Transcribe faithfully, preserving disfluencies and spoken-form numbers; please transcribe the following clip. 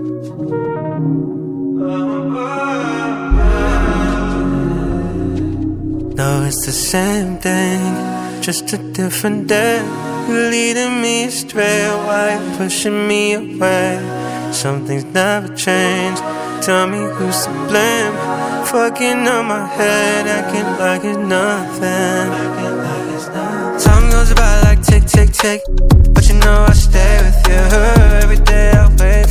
No, it's the same thing, just a different day. You're leading me astray, why you pushing me away? Something's never changed, tell me who's to blame. Fucking on my head, acting like it's nothing. Time goes by like tick, tick, tick, but you know I stay with you. Every day I wait